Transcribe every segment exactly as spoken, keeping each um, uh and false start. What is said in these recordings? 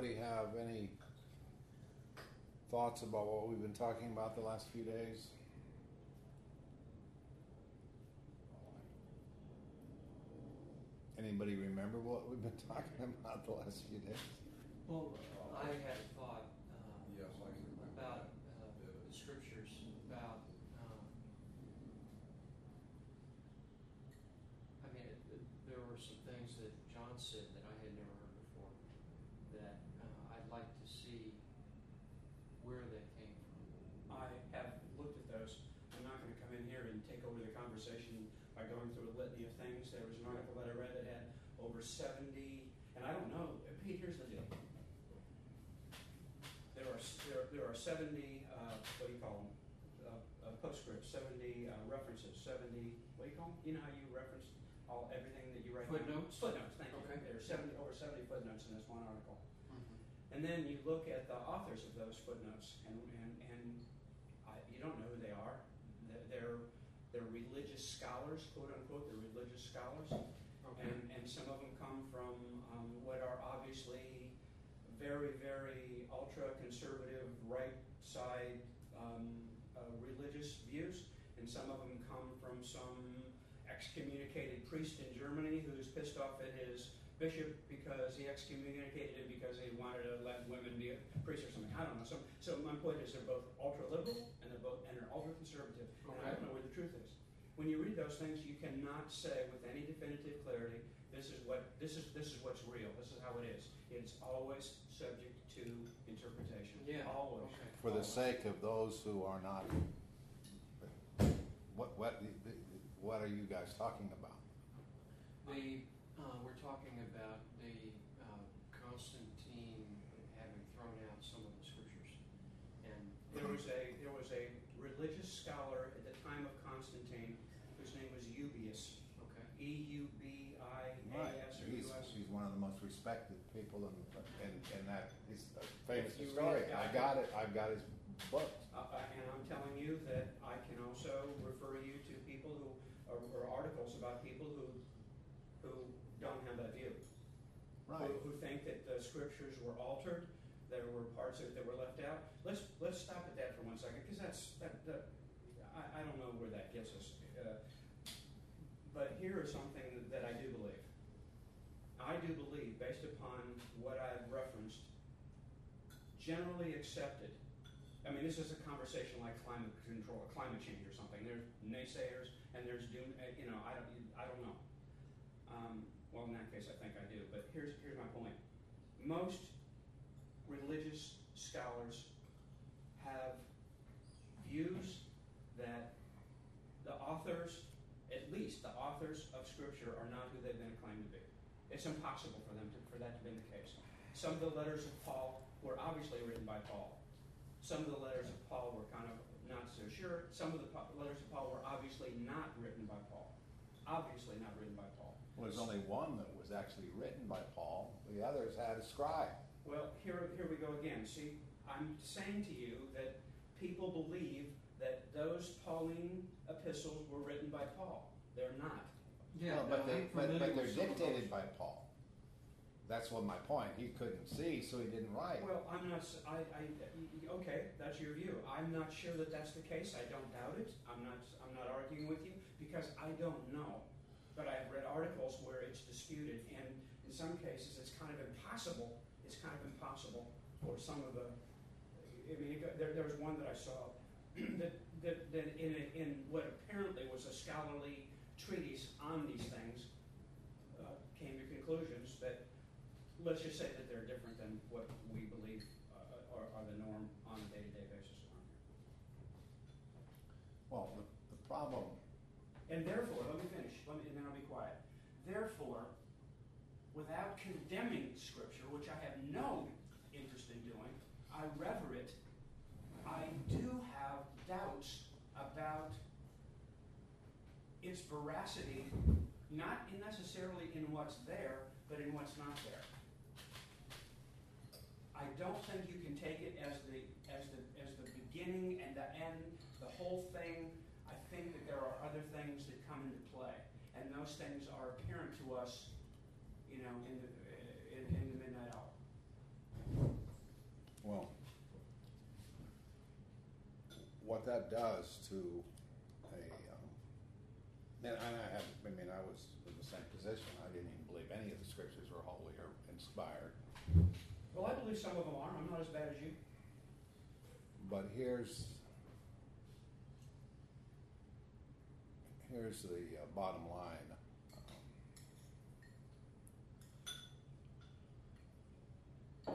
anybody have any thoughts about what we've been talking about the last few days? Anybody remember what we've been talking about the last few days? Well, I had a thought uh, Yes, I can remember about that. uh, the scriptures, about, um, I mean, it, it, there were some things that John said that I had never heard before that uh, I'd like to see where they came from. I have looked at those. I'm not going to come in here and take over the conversation by going through a litany of things. There was an article that I read that had over seventy, and I don't know. Pete, here's the deal. There are there, there are seventy. Uh, what do you call them? Uh, uh, postscripts. seventy uh, references. seventy. What do you call them? You know how you reference all everything that you write. Footnotes. Down? Footnotes. Thank Okay. you. There are seventy over seventy footnotes in this one article. Mm-hmm. And then you look at the authors of those footnotes, and and and I, you don't know who they are. They're they're religious scholars, quote unquote. They're religious scholars, Okay. and and some of them come from um, what are obviously very very ultra conservative right side um, uh, religious views, and some of them come from some excommunicated priest in Germany who's pissed off at his bishop because he excommunicated him because he wanted to let women be a priest or something. I don't know. So, so my point is they're both ultra liberal and they're both and they're ultra conservative. And I don't know where the truth is. When you read those things, you cannot say with any definitive clarity, this is what this is this is what's real. This is how it is. It's always subject to interpretation. Yeah. Always. Okay. For the Always. sake of those who are not, what what what are you guys talking about? The uh, we're talking about the uh, Constantine having thrown out some of the scriptures, and There was a there was a religious scholar at the time of Constantine whose name was Eubius. okay, E U B I A Right, S or he's, U S. he's one of the most respected people, in, and and that is a famous If you story. read- I got it. I've got his book. Uh, uh, and I'm telling you that I can also refer you to people who or, or articles about people who who don't have that view. Right. Who, who think that the scriptures were altered, there were parts of it that were left out. Let's let's stop at that for one second, because that's that, that I, I don't know where that gets us. Uh, but here is something that I do believe. I do believe, based upon what I've referenced, generally accepted. I mean, this is a conversation like climate control, climate change, or something. There's naysayers and there's doom. You know, I don't. I don't know. Um, well, in that case, I think I do. But here's here's my point. Most religious scholars have views that the authors, at least the authors of Scripture, are not who they've been claimed to be. It's impossible for them to, for that to be the case. Some of the letters of Paul were obviously written by Paul. Some of the letters of Paul were kind of not so sure. Some of the letters of Paul were obviously not written by Paul. Obviously not written by Paul. Well, there's only one that was actually written by Paul. The others had a scribe. Well, here, here we go again. See, I'm saying to you that people believe that those Pauline epistles were written by Paul. They're not. yeah, Well, but, no, they, I'm but, familiar but they're with some of dictated those. by Paul. That's what my point. He couldn't see, so he didn't write. Well, I'm not. s- I, I- okay, that's your view. I'm not sure that that's the case. I don't doubt it. I'm not. I'm not arguing with you because I don't know. But I've read articles where it's disputed, and in some cases, it's kind of impossible. It's kind of impossible for some of the. I mean, it got- there, there was one that I saw that that, that in a, in what apparently was a scholarly treatise on these things uh, came to conclusions that. Let's just say that they're different than what we believe uh, are, are the norm on a day-to-day basis around Well, the, the problem. here. And therefore, let me finish, let me, and then I'll be quiet. Therefore, without condemning Scripture, which I have no interest in doing, I rever it, I do have doubts about its veracity, not in necessarily in what's there, but in what's not there. I don't think you can take it as the as the as the beginning and the end, the whole thing. I think that there are other things that come into play, and those things are apparent to us, you know, in the in, in the midnight hour. Well, what that does to a, um, and I I have, I mean, I was in the same position. I didn't even believe any of the scriptures were holy or inspired. Well, I believe some of them are. I'm not as bad as you. But here's, here's the uh, bottom line. Um,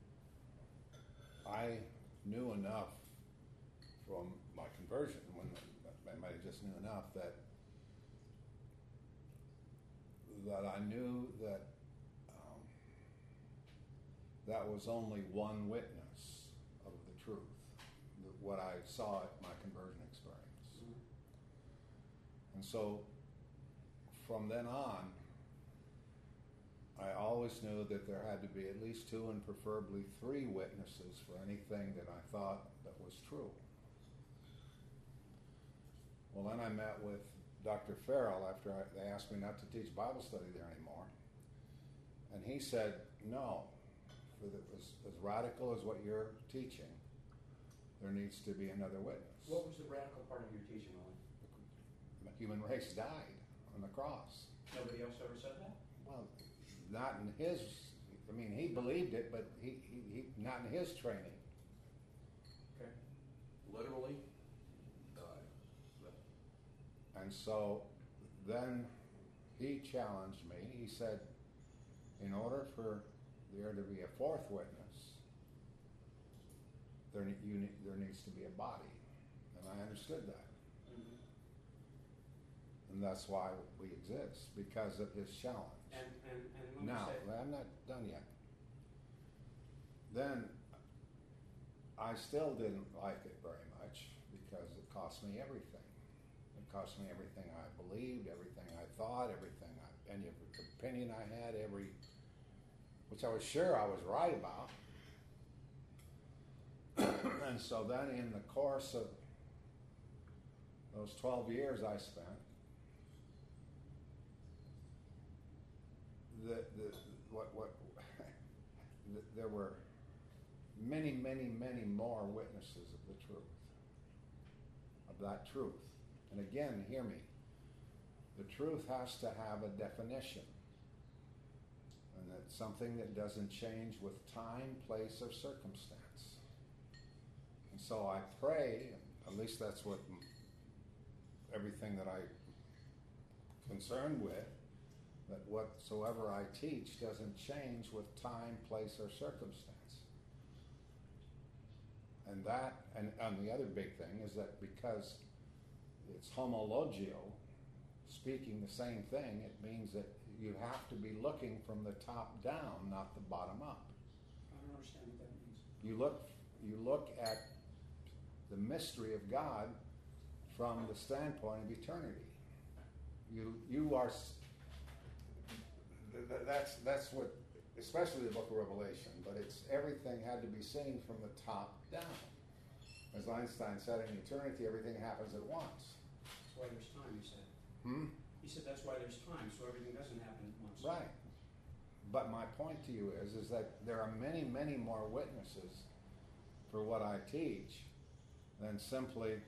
I knew enough from my conversion, when I might have just knew enough that that I knew that um, that was only one witness of the truth, the, what I saw at my conversion experience. Mm-hmm. And so from then on, I always knew that there had to be at least two and preferably three witnesses for anything that I thought that was true. Well, then I met with Doctor Farrell after I, they asked me not to teach Bible study there anymore. And he said, no, for the, as, as radical as what you're teaching, there needs to be another witness. What was the radical part of your teaching, Owen? The human race died on the cross. Nobody else ever said that? Well, not in his, I mean, he believed it, but he, he, he not in his training. Okay. Literally. And so then he challenged me. He said, in order for there to be a fourth witness, there, you, there needs to be a body. And I understood that. Mm-hmm. And that's why we exist, because of his challenge. And, and, and let me Now, say, I'm not done yet. Then I still didn't like it very much because it cost me everything. It cost me everything I believed, everything I thought, everything I, any opinion I had, every, which I was sure I was right about. And so then in the course of those twelve years I spent, the, the, what, what, the, there were many, many, many more witnesses of the truth, of that truth. And again, hear me, the truth has to have a definition. And it's something that doesn't change with time, place, or circumstance. And so I pray, at least that's what everything that I'm concerned with, that whatsoever I teach doesn't change with time, place, or circumstance. And that, and, and the other big thing is that because it's homologio, speaking the same thing, it means that you have to be looking from the top down, not the bottom up. I don't understand what that means. You look, you look at the mystery of God from the standpoint of eternity. You, you are. That's that's what, especially the Book of Revelation. But it's everything had to be seen from the top down. As Einstein said, in eternity, everything happens at once. That's why there's time, you said. Hmm? He said that's why there's time, so everything doesn't happen at once. Right. But my point to you is, is that there are many, many more witnesses for what I teach than simply.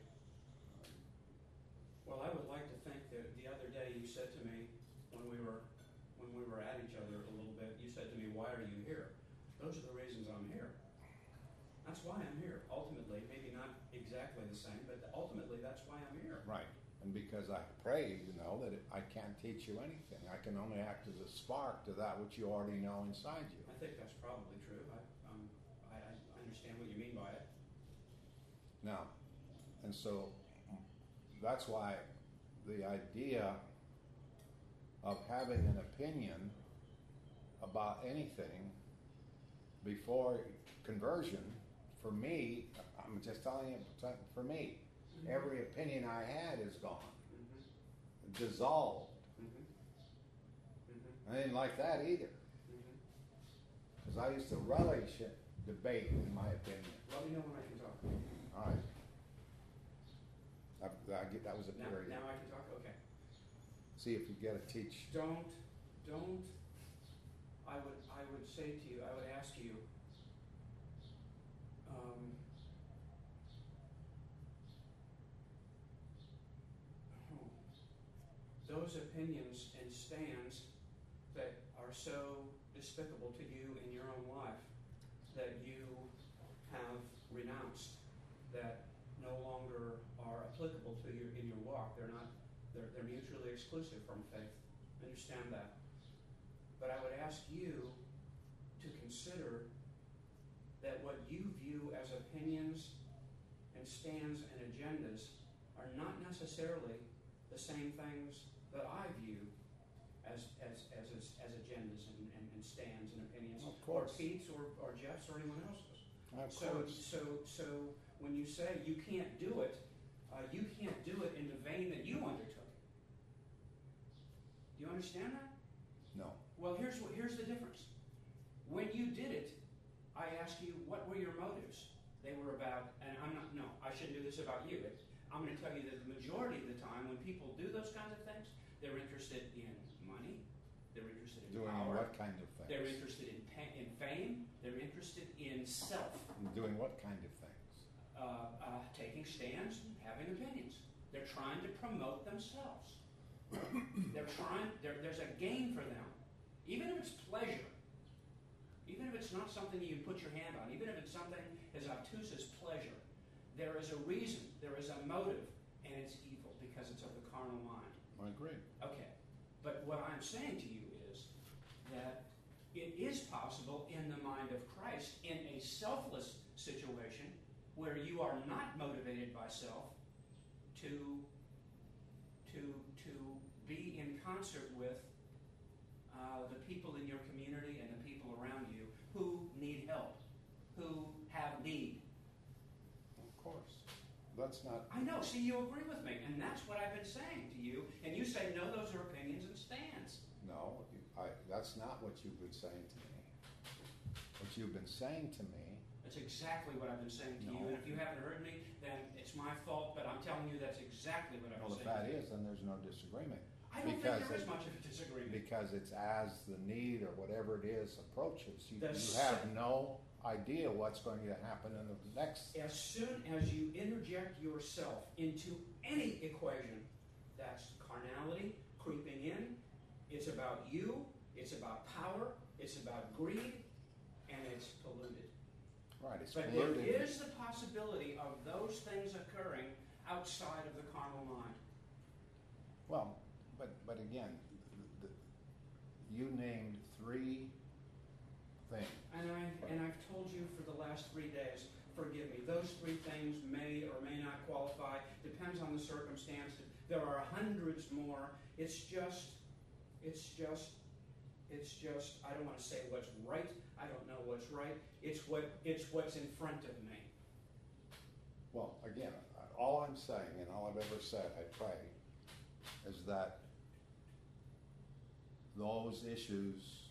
Well, I would like to think that the other day you said to me when we were when we were at each other a little bit, you said to me, "Why are you here?" Those are the reasons I'm here. That's why I'm here. Ultimately, maybe not exactly the same, but ultimately that's why I'm here. Right. And because I pray, you know, that it, I can't teach you anything. I can only act as a spark to that which you already know inside you. I think that's probably true. I, um, I, I understand what you mean by it. Now, and so that's why the idea of having an opinion about anything before conversion, for me, I'm just telling you, for me, mm-hmm. every opinion I had is gone, mm-hmm. dissolved. Mm-hmm. Mm-hmm. I didn't like that either, because mm-hmm. I used to relish it, debate, in my opinion. Let me know when I can talk. All right. I, I get, that was a now, period. Now I can talk? Okay. See if you get to teach. Don't, don't, I would, I would say to you, I would ask you, um, those opinions and stands that are so despicable to you in your own life that you have renounced, that no longer are applicable to you in your walk. They're not, they're, they're mutually exclusive from faith. Understand that. But I would ask you to consider that what you view as opinions and stands and agendas are not necessarily the same things that I view as as as, as, as agendas and, and, and stands and opinions, Of course. or Pete's or, or Jeff's or anyone else's. Of So course. so so when you say you can't do it, uh, you can't do it in the vein that you undertook it. Do you understand that? No. Well, here's what here's the difference. When you did it, I asked you what were your motives. They were about, and I'm not. No, I shouldn't do this about you. It, I'm going to tell you that the majority of the time, when people do those kinds of things, they're interested in money. They're interested in Doing power. what kind of things? They're interested in pa- in fame. They're interested in self. Doing what kind of things? Uh, uh, taking stands, and having opinions. They're trying to promote themselves. They're trying. There, there's a gain for them, even if it's pleasure. Even if it's not something you can put your hand on, even if it's something as obtuse as pleasure, there is a reason, there is a motive, and it's evil because it's of the carnal mind. I agree. Okay, but what I'm saying to you is that it is possible in the mind of Christ, in a selfless situation where you are not motivated by self, to to to be in concert with uh, the people in your community and the people around you who need help, who have need. Of course. That's not. I know, see, you agree with me, and that's what I've been saying to you, and you say, no, those are opinions and stands. No, I, that's not what you've been saying to me. What you've been saying to me. That's exactly what I've been saying to you, No. and if you haven't heard me, then it's my fault, but I'm telling you that's exactly what I've Well, been if that saying. is, then there's no disagreement. I don't because think there is it- much of a disagreement. Because it's as the need or whatever it is approaches. You, The you have se- no idea what's going to happen in the next. As soon as you interject yourself into any equation, that's carnality creeping in. It's about you, it's about power, it's about greed, and it's polluted. Right, it's But polluted. there is the possibility of those things occurring outside of the carnal mind. Well, but but again, the, the, you named three things. And I and I've told you for the last three days, forgive me, those three things may or may not qualify, depends on the circumstance. There are hundreds more. It's just it's just it's just I don't want to say what's right. I don't know what's right. It's what it's what's in front of me. Well, again, all I'm saying, and all I've ever said, I pray, is that those issues,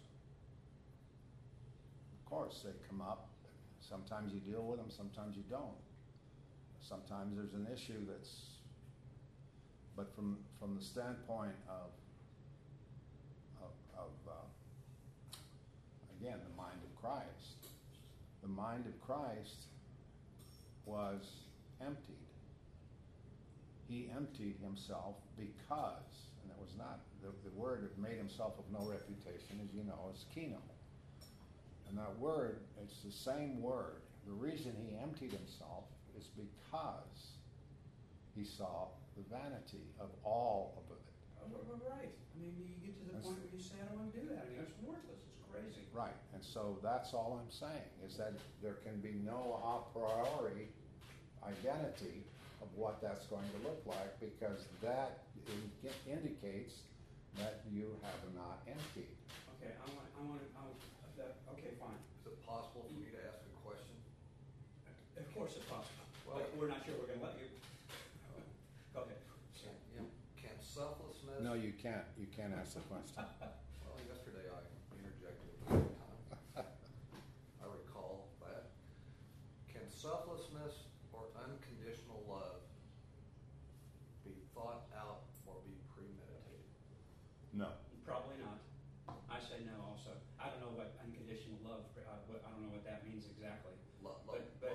of course, they come up. Sometimes you deal with them, sometimes you don't. Sometimes there's an issue that's, but from from the standpoint of of, of uh, again, the mind of Christ, the mind of Christ was emptied. He emptied himself because, and it was not, the, the word that made himself of no reputation, as you know, is kino. And that word, it's the same word. The reason he emptied himself is because he saw the vanity of all of it. Oh, right. I mean, you get to the That's- point where you say, I don't want to do that. I mean, it's worthless. It's crazy. Right, and so that's all I'm saying, is that there can be no a priori identity of what that's going to look like, because that in- indicates that you have not emptied. Okay, I want, I want, I want that. Okay, fine. Is it possible for me to ask a question? Of course it's possible, Well- but we're not sure we're going to let you. Go ahead. Can, you know, can selflessness? No, you can't, you can't ask the question. Well, yesterday I interjected a few times. I recall that. Can selflessness or unconditional love be thought out or be premeditated? No. Probably not. I say no also. I don't know what unconditional love, uh, what, I don't know what that means exactly. Lo- But, lo- but, lo- but lo-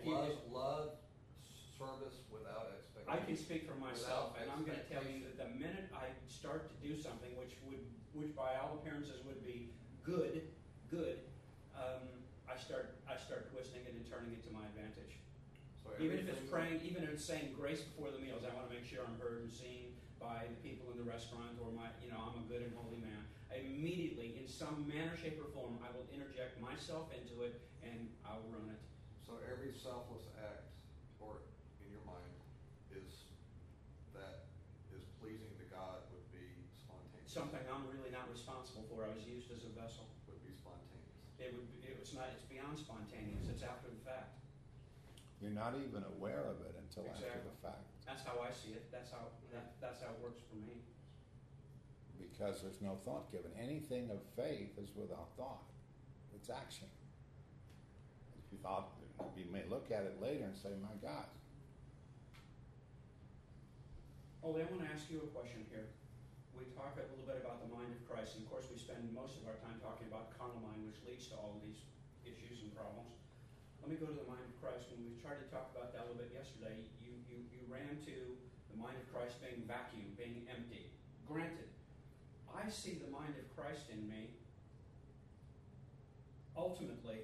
you- love, love, service without expectation. I can speak for myself, Without and I'm going to tell you expectation. that the minute I start to do something which would, which by all appearances would be good, good, um, I start, I start twisting it and turning it to my advantage. So Even if it's everything- praying, even if it's saying grace before the meals, I want to make sure I'm heard and seen by the people in the restaurant, or my, you know, I'm a good and holy man. I immediately, in some manner, shape, or form, I will interject myself into it, and I'll ruin it. So every selfless act, or in your mind, is that is pleasing to God would be spontaneous. Something I'm really not responsible for. I was used as a vessel. Would be spontaneous. It would. It was not. It's beyond spontaneous. It's after the fact. You're not even aware of it until after Exactly. the fact. That's how I see it. That's how. That, that's how it works for me. Because there's no thought given. Anything of faith is without thought. It's action. If you thought, you may look at it later and say, my God. Ole, I want to ask you a question here. We talk a little bit about the mind of Christ, and of course we spend most of our time talking about carnal mind, which leads to all of these issues and problems. Let me go to the mind of Christ. When we tried to talk about that a little bit yesterday, you, you, you ran to the mind of Christ being vacuum, being empty. Granted, I see the mind of Christ in me ultimately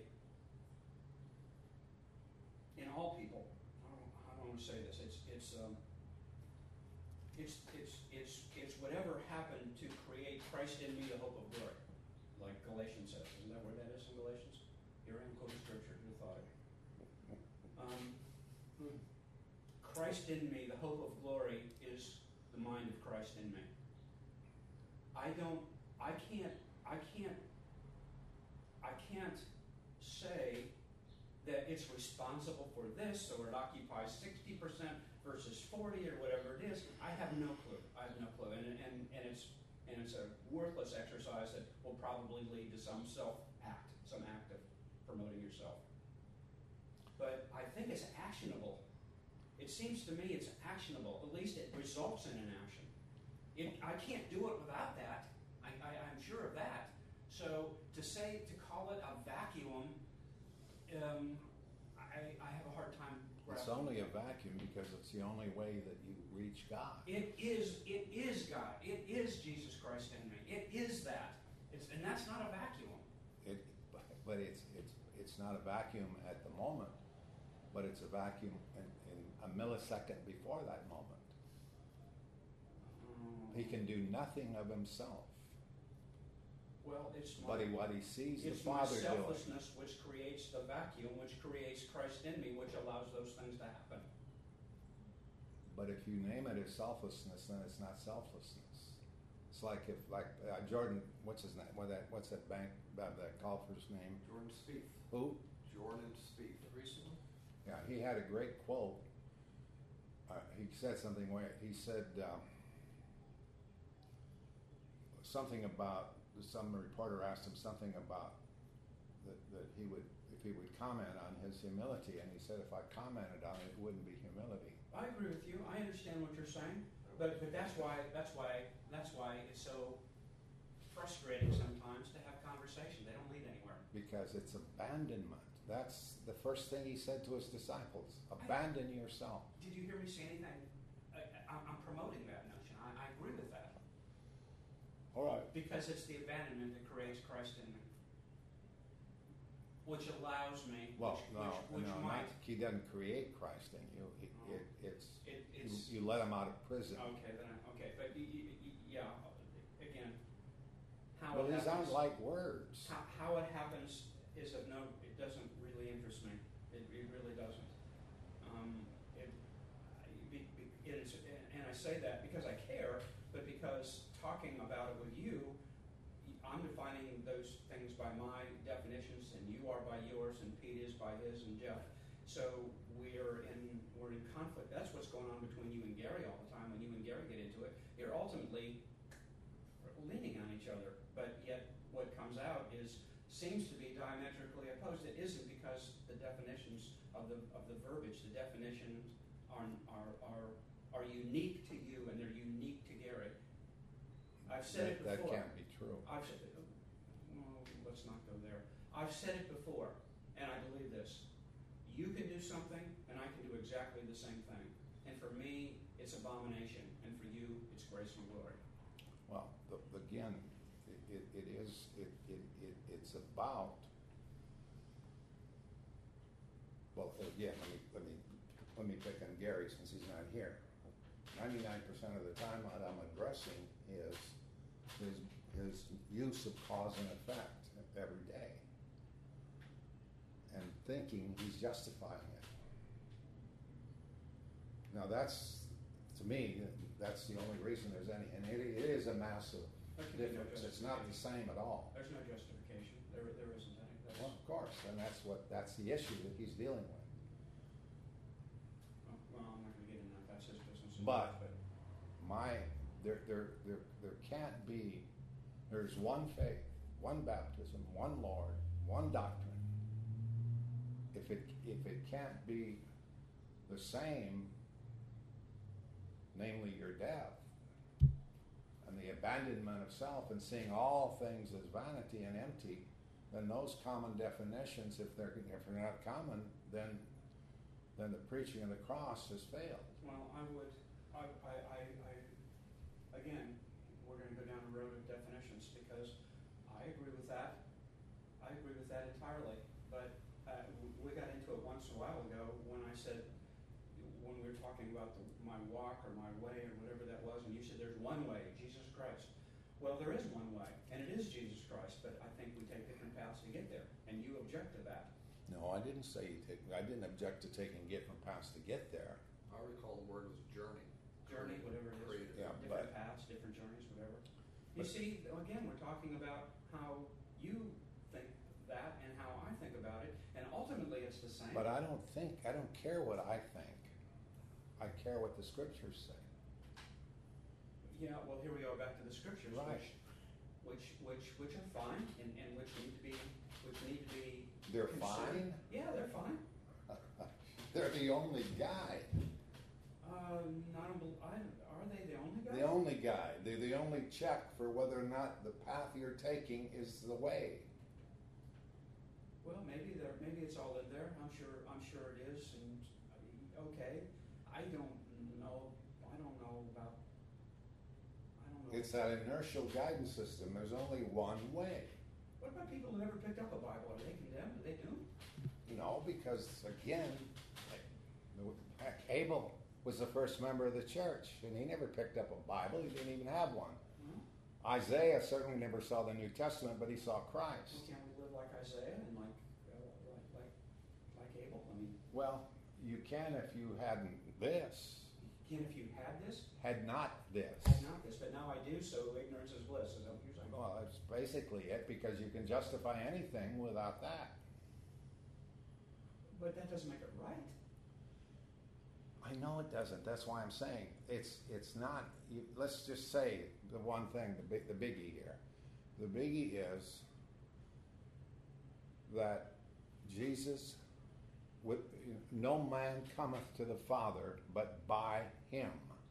in all people. I don't, I don't want to say this. It's it's um, it's it's it's it's whatever happened to create Christ in me, the hope of glory, like Galatians says. Isn't that where that is in Galatians? Here I am quoting scripture. Who thought it? Um, Christ in me, the hope of glory, is the mind of Christ in me. I don't. I can't. I can't. I can't say that it's responsible for this, or it occupies sixty percent versus forty, or whatever it is. I have no clue. I have no clue, and and and it's and it's a worthless exercise that will probably lead to some self act, some act of promoting yourself. But I think it's actionable. It seems to me it's actionable. At least it results in an action. It, I can't do it without that. I, I, I'm sure of that. So to say, to call it a vacuum, um, I, I have a hard time It's grasping. only a vacuum because it's the only way that you reach God. It is, it is God. It is Jesus Christ in me. It is that. It's, and that's not a vacuum. It, but it's it's it's not a vacuum at the moment, but it's a vacuum in, in a millisecond before that moment. He can do nothing of himself, Well, it's my, but he, what he sees the it's my Father doing. selflessness which creates the vacuum, which creates Christ in me, which allows those things to happen. But if you name it as selflessness, then it's not selflessness. It's like if, like uh, Jordan, what's his name? What that? What's that bank? That, that golfer's name? Jordan Spieth. Who? Jordan Spieth. Recently? Yeah, he had a great quote. Uh, he said something where he said um, something about, some reporter asked him something about that, that he would, if he would comment on his humility, and he said, if I commented on it, it wouldn't be humility. I agree with you. I understand what you're saying, but but that's why that's why that's why it's so frustrating sometimes to have conversation. They don't lead anywhere. Because it's abandonment. That's the first thing he said to his disciples. Abandon yourself. Did you hear me say anything? I, I, I'm promoting that notion. I, I agree with that All right. because it's the abandonment that creates Christ in me, which allows me. Well, which, no, which, which no, might. not, he doesn't create Christ in you. He, Oh. it, it's, It, you, it's you let him out of prison. okay. Then I, okay, but y- y- y- yeah. Again, how Well, it these happens. aren't like words. How, how it happens is of no, it doesn't really interest me. It, it really doesn't. Um, it, I- be, be, it is, and I say that because I care, but because talking about it with you, I'm defining those things by my definitions, and you are by yours, and Pete is by his, and Jeff. So we're in we're in conflict. That's what's going on between you and Gary all the time. When you and Gary get into it, you're ultimately leaning on each other, but yet what comes out is seems to be diametrically opposed. It isn't, because the definitions of the of the verbiage, the definitions are are are, are unique to you, and they're unique to Gary. I've said that, it before. That can't be true. I've said, well, let's not go there. I've said it before, and I believe this. You can do something exactly the same thing. And for me, it's abomination, and for you, it's grace and glory. Well, the, again, it, it, it is, it, it, it, it's about, well, again, let me, let me, let me pick on Gary since he's not here. ninety-nine percent of the time what I'm addressing is his, his use of cause and effect every day. And thinking he's justifying it. Now that's, to me, that's the only reason there's any, and it, it is a massive There can be no difference. It's not the same at all. There's no justification. There, there isn't any. That's, Well, of course, and that's what, that's the issue that he's dealing with. well, I'm not going to get into that. That's his business. But- My, there, there, there, there can't be, there's one faith, one baptism, one Lord, one doctrine. If it, if it can't be the same, namely your death, and the abandonment of self and seeing all things as vanity and empty, then those common definitions, if they're, if they're not common, then, then the preaching of the cross has failed. Well, I would, I, I, I, I again, we're going to go down the road of definitions because I agree with that. I agree with that entirely. But uh, we got into it once a while ago when I said, when we were talking about the, my walk or my way or whatever that was, and you said there's one way, Jesus Christ. Well, there is one way, and it is Jesus Christ, but I think we take different paths to get there, and you object to that. No, I didn't say you take, I didn't object to taking get from paths to get there. I recall the word was journey. Journey, whatever it is, Creative. Yeah, different but- paths, different journeys, whatever. You but- see, again, we're talking about how you think that and how I think about it, and ultimately it's the same. But I don't think, I don't care what I think. I care what the scriptures say. Yeah, well, here we go back to the scriptures, Right. which, which, which, which are fine and, and which need to be, which need to be. They're considered. fine? Yeah, they're fine. They're the only guide. Um, I don't, bel- I, are they the only guy? The only guide. They're the only check for whether or not the path you're taking is the way. Well, maybe there, maybe it's all in there. I'm sure, I'm sure it is. And uh, okay, I don't know. I don't know about. I don't know. It's that inertial guidance system. There's only one way. What about people who never picked up a Bible? Are they condemned? Are they doomed? No, because again, heck, Abel was the first member of the church, and he never picked up a Bible. He didn't even have one. Hmm? Isaiah certainly never saw the New Testament, but he saw Christ. Well, can't we live like Isaiah and like, uh, like, like, like Abel? I mean, Well, you can if you hadn't this, can if you had this, had not this. had not this, but now I do, so ignorance is bliss. Is that what you're saying? Well, that's basically it, because you can justify anything without that. But that doesn't make it right. I know it doesn't. That's why I'm saying it's it's not. You, let's just say the one thing, the big, the biggie here. The biggie is that Jesus, with, no man cometh to the Father but by Him,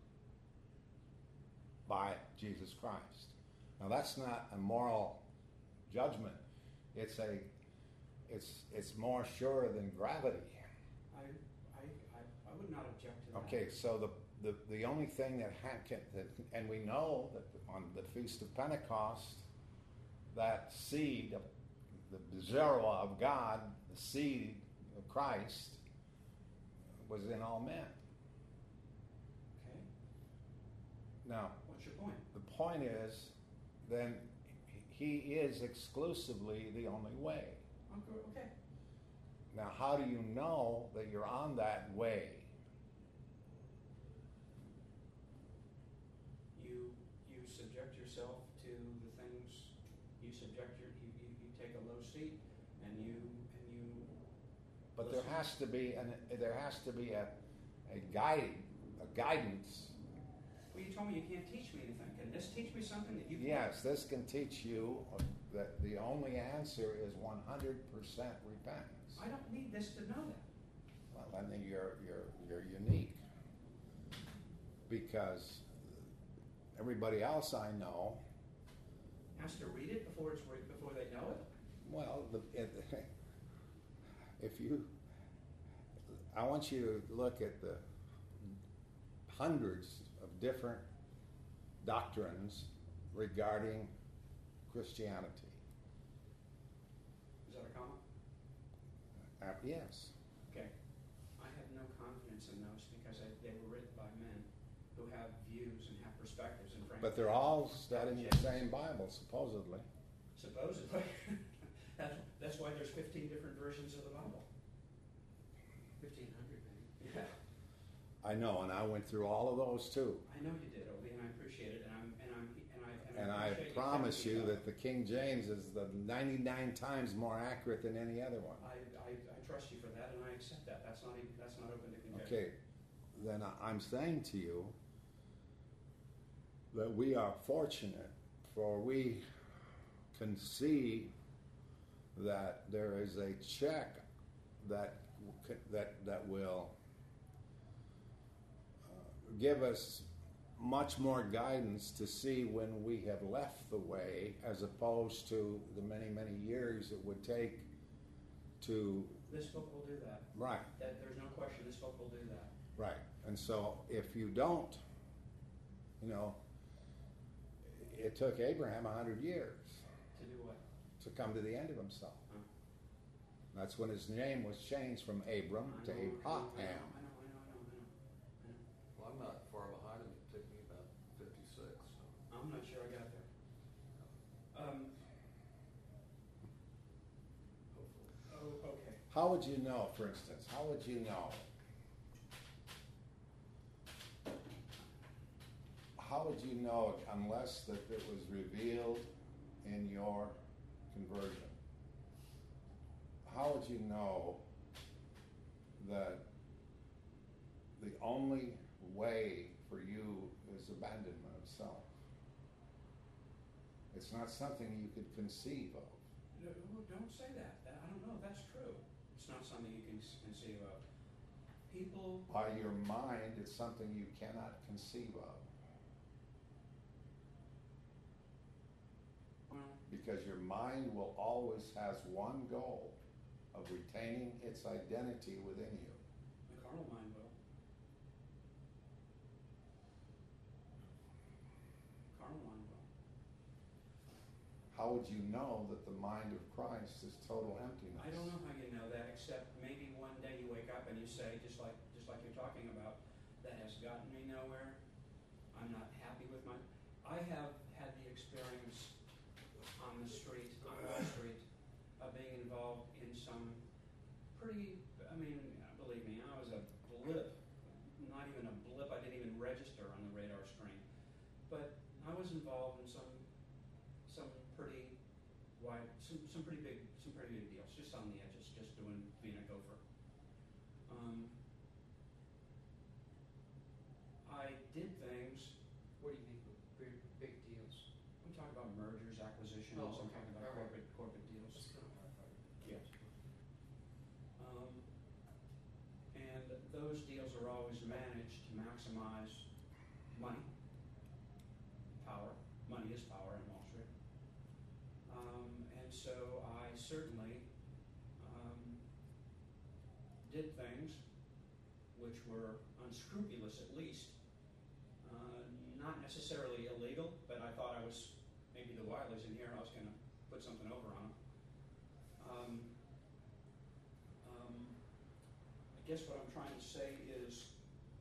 by Jesus Christ. Now that's not a moral judgment. It's a it's it's more sure than gravity. I, I, I, I would not object to that. Okay, so the, the, the only thing that happened, that, and we know that on the Feast of Pentecost, that seed of the Zerah of God, the seed of Christ, was in all men. Okay. Now, What's your point? the point is, then he is exclusively the only way. Okay. Now, how do you know that you're on that way? You you subject yourself to the things. You subject your. You, you, you take a low seat, and you and you. But there has to be an there has to be a a guiding a guidance. Well, you told me you can't teach me anything. Can this teach me something that you? Can't? Yes, this can teach you that the only answer is one hundred percent repentance. I don't need this to know that. Well, I think you're you're you're unique because everybody else I know. Has to read it before it's re- before they know it. Well, the, it, if you I want you to look at the hundreds of different doctrines regarding Christianity. Is that a comma? Uh, yes. Okay. I have no confidence in those because I, they were written by men who have views and have perspectives and frankly. But they're all studying the same Bible, supposedly. Supposedly. that's, that's why there's fifteen different versions of the Bible. Fifteen hundred maybe. Yeah. I know, and I went through all of those too. I know you did, Obi, and I appreciate it, and I'm and I'm and I and, And I, I appreciate promise telling you me that the King James is the ninety-nine times more accurate than any other one. I, I, I trust you for that, and I accept that. That's not even, that's not open to conjecture. Okay, then I- I'm saying to you that we are fortunate, for we can see that there is a check that that that will uh, give us much more guidance to see when we have left the way, as opposed to the many many years it would take to This book will do that. right. That there's no question. This book will do that. Right. And so if you don't, you know, it took Abraham a hundred years To do what? to come to the end of himself. Huh. That's when his name was changed from Abram I to know, I know, Abraham. I know, I know, I know, I know, I know. Well, I'm not far behind him. It took me about fifty-six. So. I'm not sure I got there. Um, Hopefully. oh, okay. How would you know, for instance, how would you know? How would you know it unless that it was revealed in your conversion? How would you know that the only way for you is abandonment of self? It's not something you could conceive of. No, no, don't say that. That- I don't know if that's true. It's not something you can s- conceive of. People, By your mind, it's something you cannot conceive of. well, Because your mind will always has one goal of retaining its identity within you. the carnal mind will. Carnal mind will. How would you know that the mind of Christ is total emptiness? I don't know how you know that, except maybe one day you wake up and you say, just like just like you're talking about, that has gotten me nowhere. I'm not happy with my. I have had the experience on the street, on Wall Street, of being involved in some pretty. I mean, believe me, I was a blip, not even a blip. I didn't even register on the radar screen, but I was involved in some some pretty wide, some, some pretty big, some pretty big deals, just on the edges, just doing being a gopher. Um, I did things. What do you mean with big, big deals? We talk about mergers, acquisitions. Oh, I'm okay. talking about All right. corporate corporate deals. That's kind of what I thought. Yes. Um, and those deals are always managed to maximize money, power. Money is power in Wall Street. Um, and so I certainly um, did things which were unscrupulous, at least. Uh, not necessarily illegal, but I thought I was, maybe the Wileys in here, I was going to put something over on them. Um, um, I guess what I'm trying to say is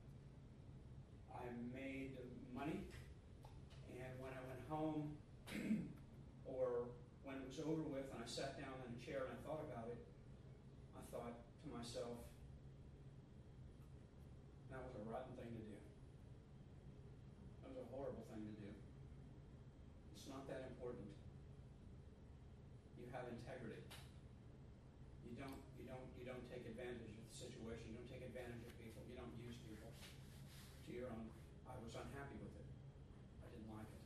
I made money, and when I went home, or when it was over with and I sat down in a chair and I thought about it, I thought to myself, that was a rotten thing to do. That was a horrible thing to do. It's not that important. You have integrity. You don't you don't you don't take advantage of the situation. You don't take advantage of people. You don't use people to your own. I was unhappy with it. I didn't like it.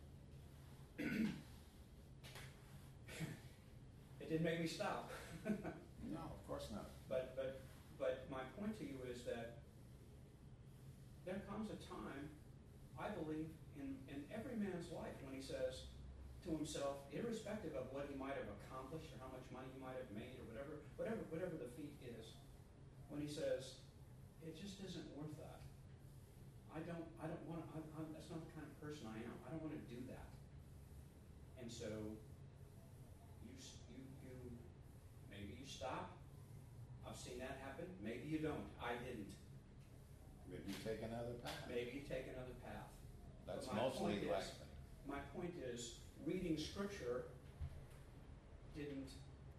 It didn't make me stop. No, of course not. But but but my point to you is that there comes a time, I believe, in, in every man's life when he says to himself, irrespective of what he might have accomplished or how much money he might have made or whatever whatever whatever the feat is, when he says, it just isn't worth that. I don't, I don't want to, I'm, I'm, that's not the kind of person I am. I don't want to do that. And so, you, s- you, you, maybe you stop. I've seen that happen. Maybe you don't. I didn't. Maybe you take another path. Maybe you take another path. That's But my mostly point is- likely. My point is, reading scripture didn't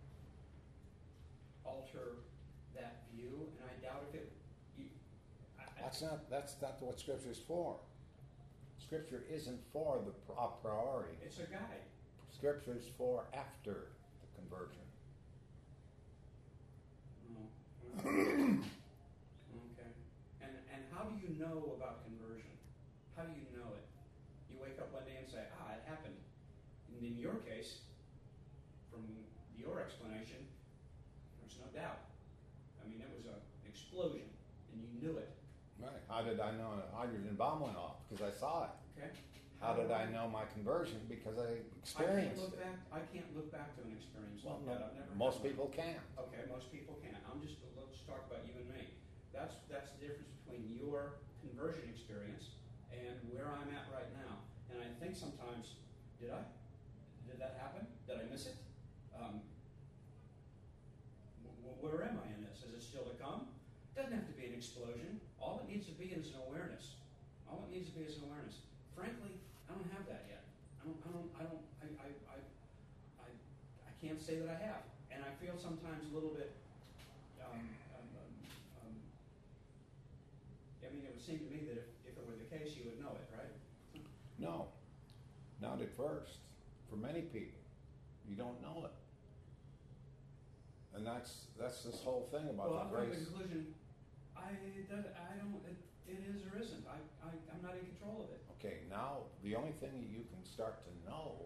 alter that view, and I doubt if it. You, I, I- That's not, that's not what Scripture's for. Scripture isn't for the pro- a priority. It's a guide. Scripture's for after the conversion. Oh, okay. And and how do you know about conversion? How do you know it? You wake up one day and say, ah, it happened. And in your case, from your explanation, there's no doubt. I mean, it was an explosion, and you knew it. Right. How did I know a hydrogen bomb went off? Because I saw it. Okay. How did I know my conversion? Because I I can't experienced look it. back. I can't look back to an experience Well, like that. I've never. most had one. people can. Okay, most people can. I'm just let's talk about you and me. That's that's the difference between your conversion experience and where I'm at right now. And I think sometimes, did I? Did that happen? Did I miss it? Um, w- where am I in this? Is it still to come? Doesn't have to be an explosion. All it needs to be is an awareness. All it needs to be is an awareness. Frankly, I don't have that yet. I don't. I don't. I don't. I. I. I, I, I can't say that I have. And I feel sometimes a little bit. Um, um, um, um, I mean, it would seem to me that if, if it were the case, you would know it, right? No, not at first. For many people, you don't know it, and that's that's this whole thing about Well, the I've come to grace. the conclusion. I. That, I don't. It, it is or isn't. I, I. I'm not in control of it. Okay, now the only thing that you can start to know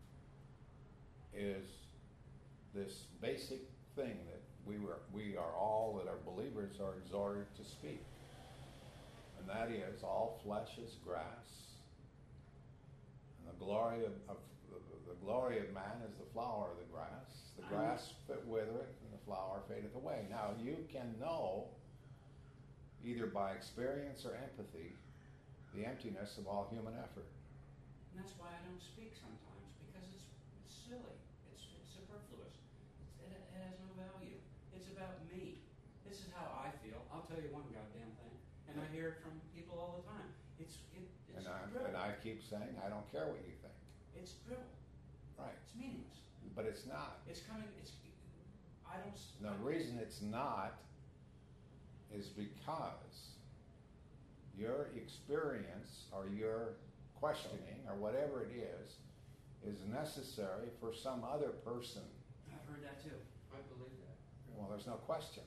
is this basic thing that we were, we are all that are believers are exhorted to speak, and that is all flesh is grass, and the glory of, of the, the glory of man is the flower of the grass. The grass fit withereth, and the flower fadeth away. Now you can know either by experience or empathy the emptiness of all human effort. And that's why I don't speak sometimes, because it's, it's silly. It's, it's superfluous. It's, it, it has no value. It's about me. This is how I feel. I'll tell you one goddamn thing, and I hear it from people all the time. It's it, it's And I, drivel. and I keep saying, I don't care what you think. It's drivel. Right. It's meaningless. But it's not. It's coming. It's. I don't. s- The reason it's not is because your experience or your questioning or whatever it is is necessary for some other person. I've heard that too. I believe that. Well, there's no question.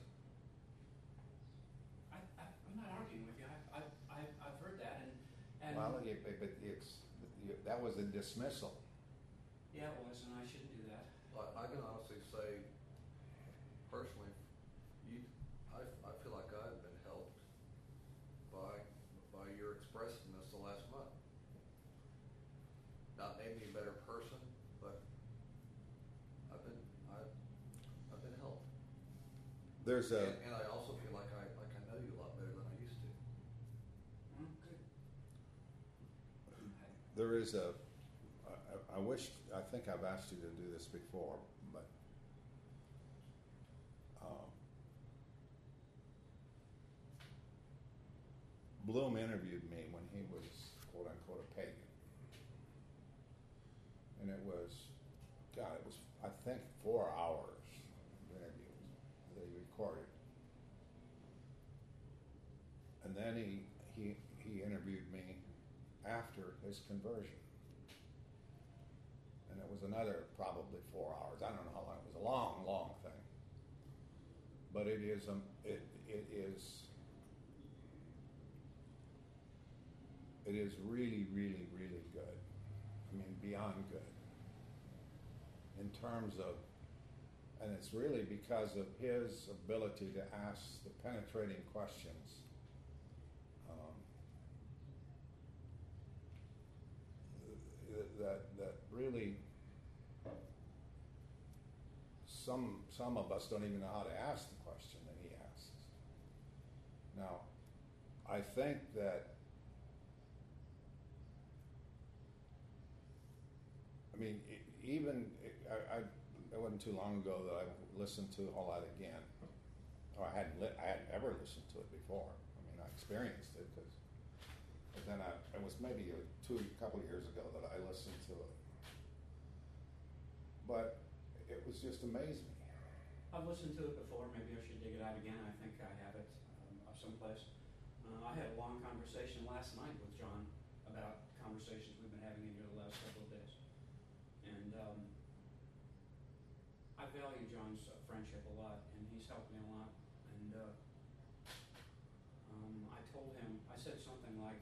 I, I, I'm not arguing with you. I, I, I, I've heard that, and and Well, it, it, it- it's that was a dismissal. yeah, it was, and I shouldn't do that. I, I can honestly say, personally, you, I, I feel like I've been helped by by your expressing this the last month. Not made me a better person, but I've been I've, I've been helped. There's a And, and I also feel like I like I know you a lot better than I used to. Mm, good. there is a. I, I wish I think I've asked you to do this before, but. Um, Bloom interviewed me when he was quote unquote a pagan. And it was, God, it was, I think, four hours of interview that he recorded. And then he, he, he interviewed me after his conversion. And it was another probably four hours. I don't know how long. It was a long, long thing. But it is, um, it, it is, it is really, really, really good. I mean, beyond good. In terms of, and it's really because of his ability to ask the penetrating questions. Um, that that really some some of us don't even know how to ask the question that he asks. Now, I think that, I mean, e- even, I, I, it wasn't too long ago that I listened to all that again. Or I hadn't, li- I hadn't ever listened to it before. I mean, I experienced it, because, but then I, it was maybe a two, a couple of years ago that I listened to it. But it was just amazing. I've listened to it before. Maybe I should dig it out again. I think I have it um, someplace. Uh, I had a long conversation last night with John about conversations we've been having in here the last couple of days. And um, I value John's uh, friendship a lot, and he's helped me a lot. And uh, um, I told him, I said something like,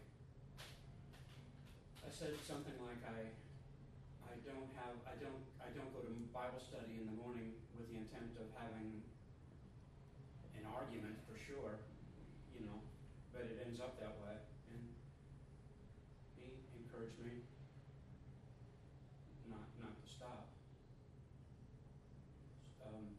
I said something like I, I don't have, I don't, I don't go to Bible study in the morning with the intent of having an argument for sure, you know, but it ends up that way. And he encouraged me not not to stop. Um,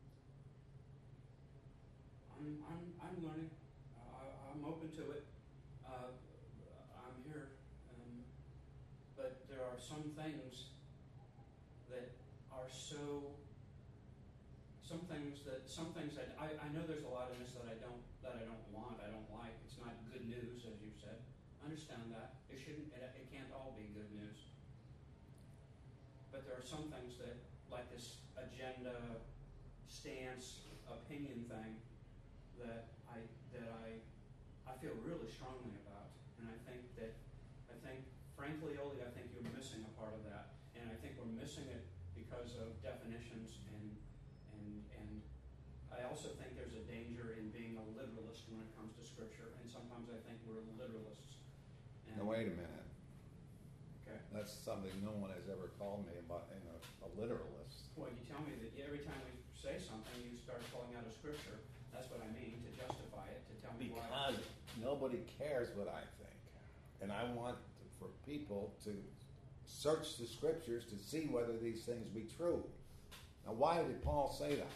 I'm I'm I'm learning. Uh, I'm open to it. Uh, I'm here, um, but there are some things that are so. Some things that some things that I, I know there's a lot in this that I don't that I don't want. I don't like. It's not good news, as you said. I understand that. It shouldn't. It, it can't all be good news. But there are some things that, like this agenda, stance, opinion thing, that I that I I feel really strongly about, and I think that I think frankly, Oli, I think you're missing a part of that, and I think we're missing it because of definitions and and and I also think there's a danger in being a literalist when it comes to Scripture, and sometimes I think we're literalists. And, Now wait a minute. Okay. That's something no one has ever called me about, you know, a literalist. Well, you tell me that every time we say something, you start pulling out of Scripture. That's what I mean, to justify it, to tell me why. Because nobody cares what I think. And I want for people to search the Scriptures to see whether these things be true. Now, why did Paul say that?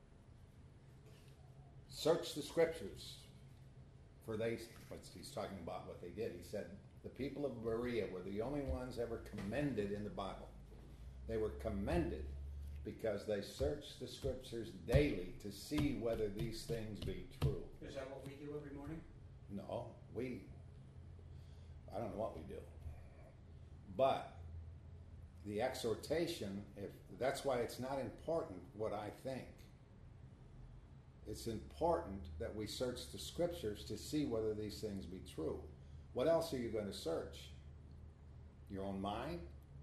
Search the Scriptures, for they, he's talking about what they did. He said, the people of Berea were the only ones ever commended in the Bible. They were commended because they searched the Scriptures daily to see whether these things be true. Is that what we do every morning? No, we, I don't know what we do. But the exhortation, if that's why it's not important what I think. It's important that we search the Scriptures to see whether these things be true. What else are you going to search? Your own mind?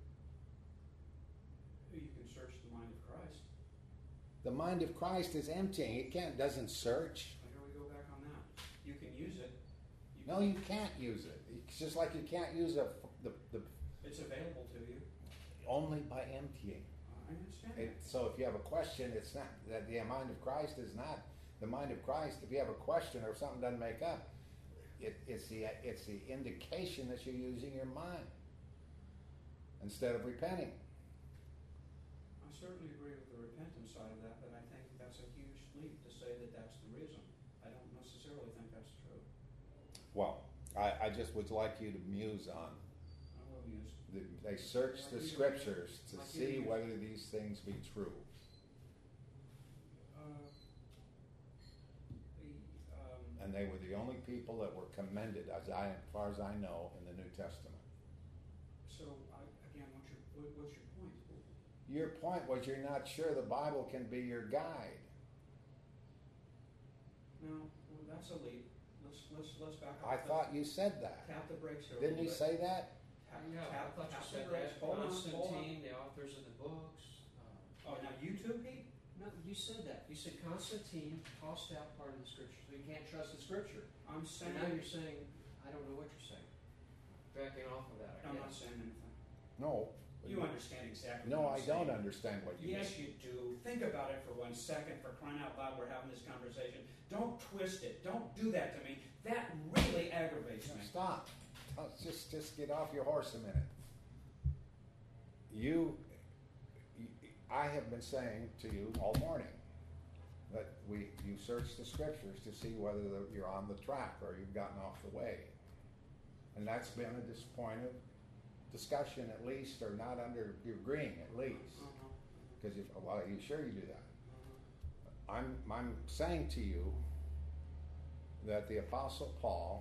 You can search the mind of Christ. The mind of Christ is emptying. It can't doesn't search. Well, here we go back on that. You can use it. You No, can, you can't use it. It's just like you can't use a, the, the It's available to you. only by emptying. I understand. It, so if you have a question, it's not that the mind of Christ is not the mind of Christ. If you have a question or something doesn't make up, it, it's the it's the indication that you're using your mind instead of repenting. I certainly agree with the repentance side of that, but I think that's a huge leap to say that that's the reason. I don't necessarily think that's true. Well, I, I just would like you to muse on. I will use. The, they search the Scriptures to see whether these things be true. Uh, the, um, And they were the only people that were commended, as I, as far as I know, in the New Testament. so, I, again, what's your what, what's your point? Your point was you're not sure the Bible can be your guide. No, well, that's a leap. Let's let's let's back up. I thought you said that. Tap the brakes here. a Didn't little you bit. say that? Tap, Yeah, I tap, thought you tap said the brakes. that. Hold on, hold on. Constantine, the authors of the books. Uh, Oh, now you too, Pete? no, you said that. You said Constantine tossed out part of the Scripture, so you can't trust the Scripture. I'm And saying. now you're saying, I don't know what you're saying. Backing off of that, I I'm not guess. saying anything. No. You understand exactly. No, what I I'm don't saying. understand what you Yes, mean. you do. Think about it for one second. For crying out loud, we're having this conversation. Don't twist it. Don't do that to me. That really aggravates me. Stop. Oh, Just, just get off your horse a minute. You, I have been saying to you all morning, that we you search the scriptures to see whether the, you're on the track or you've gotten off the way. And that's been a disappointed discussion, at least, or not under you're agreeing, at least. Uh-huh. Because a lot of you sure you do that. Uh-huh. I'm I'm saying to you that the Apostle Paul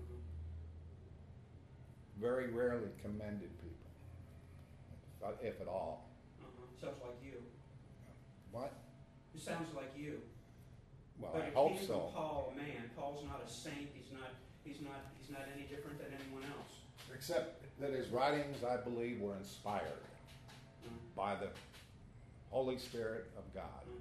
Uh-huh. very rarely commended people, if, if at all. Uh-huh. Sounds like you. What? It sounds like you. Well, but I if hope he isn't so. Paul, a man. Paul's not a saint. He's not. He's not. He's not any different than anyone else. Except that his writings, I believe, were inspired Uh-huh. by the Holy Spirit of God. Uh-huh.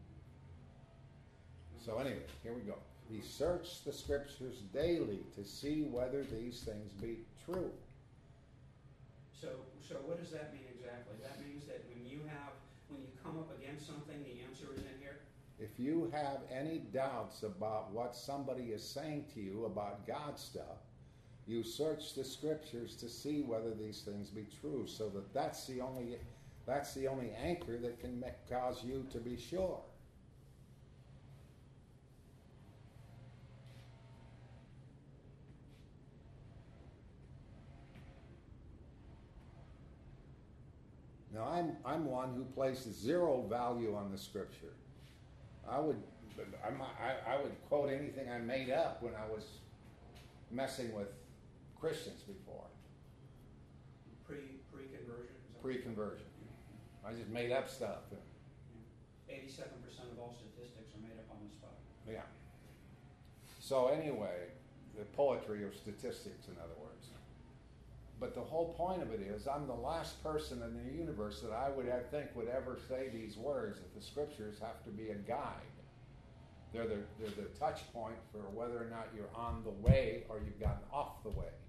So anyway, here we go. He searched the scriptures daily to see whether these things be true. So, so what does that mean exactly? That means that when you have, when you come up against something, the answer is in here? If you have any doubts about what somebody is saying to you about God stuff, you search the scriptures to see whether these things be true, so that that's the only, that's the only anchor that can make, cause you to be sure. Now, I'm I'm one who places zero value on the scripture. I would I'm, I, I would quote anything I made up when I was messing with Christians before. Pre pre conversion. Pre-conversion, I just made up stuff. Eighty-seven percent of all statistics are made up on the spot. Yeah. So anyway, the poetry of statistics, in other words. But the whole point of it is, I'm the last person in the universe that I would I think would ever say these words, that the scriptures have to be a guide. They're the, they're the touch point for whether or not you're on the way or you've gotten off the way.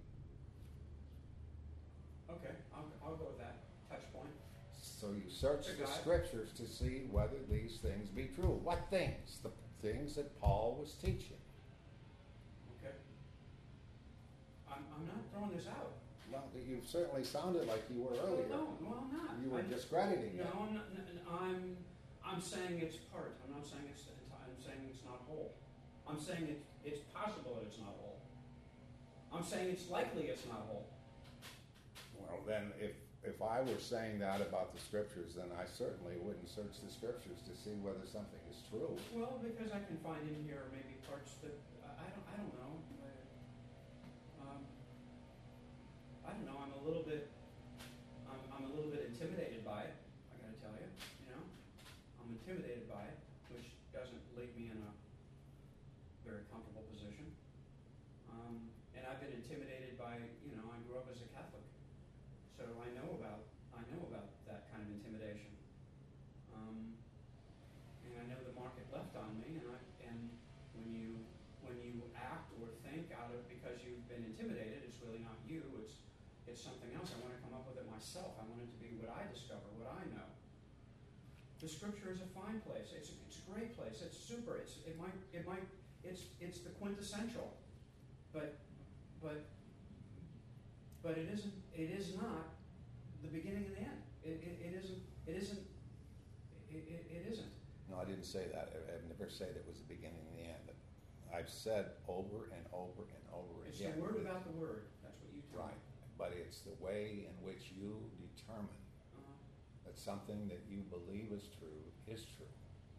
Okay, I'll, I'll go with that. Touch point. So you search A the guide. scriptures to see whether these things be true. What things? The things that Paul was teaching. Okay. I'm, I'm not throwing this out. Well, you certainly sounded like you were earlier. Well, no, well, I'm not. You were I- discrediting No, it. I'm not. n- n- I'm. I'm saying it's part. I'm not saying it's the entire. I'm saying it's not whole. I'm saying it, it's possible that it's not whole. I'm saying it's likely it's not whole. Well, then, if if I were saying that about the scriptures, then I certainly wouldn't search the scriptures to see whether something is true. Well, because I can find in here maybe parts that I, I don't. I don't know. I, um, I don't know. I'm a little bit. I'm, I'm a little bit intimidated by it. I got to tell you. You know, I'm intimidated by it, which doesn't leave me in a very comfortable position. Um, and I've been intimidated by. You know, I grew up as a Catholic, so I know about. I know about that kind of intimidation. Um, and I know the mark it left on me. And I and when you when you act or think out of because you've been intimidated, it's really not you. It's it's something else. I want to come up with it myself. I want it to be what I discover, what I know. The scripture is a fine place. It's it's a great place. It's super. It's it might it might it's it's the quintessential, but but but it isn't. It is not the beginning and the end. It it, it isn't. It isn't. It, it, it isn't. No, I didn't say that. I- I've never said it was the beginning and the end. I've said over and over and over It's again. the word without the word. That's what you tell me. Right. But it's the way in which you determine Uh-huh. that something that you believe is true is true.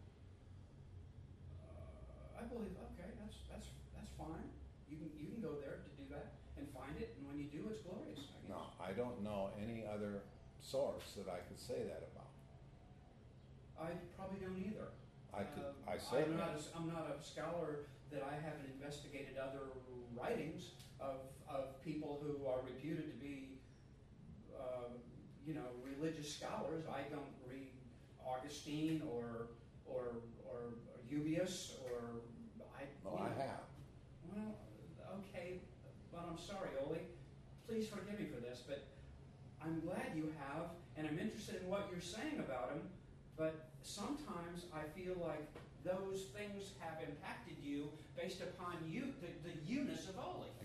Uh, I believe. Okay, that's that's that's fine. You can you can go there to do that and find it, and when you do, it's glorious. I guess. No, I don't know any other source that I could say that about. I probably don't either. I could, Uh, I I'm certainly. not. A, I'm not a scholar that I haven't investigated other writings of of people who are reputed to be, uh, you know, religious scholars. I don't read Augustine or or or, or Eubius or I. Well, you I know. have. Well, okay, but I'm sorry, Ole. Please forgive me for this, but I'm glad you have, and I'm interested in what you're saying about him. But sometimes I feel like those things have impacted you based upon you, the, the you-ness of Ole.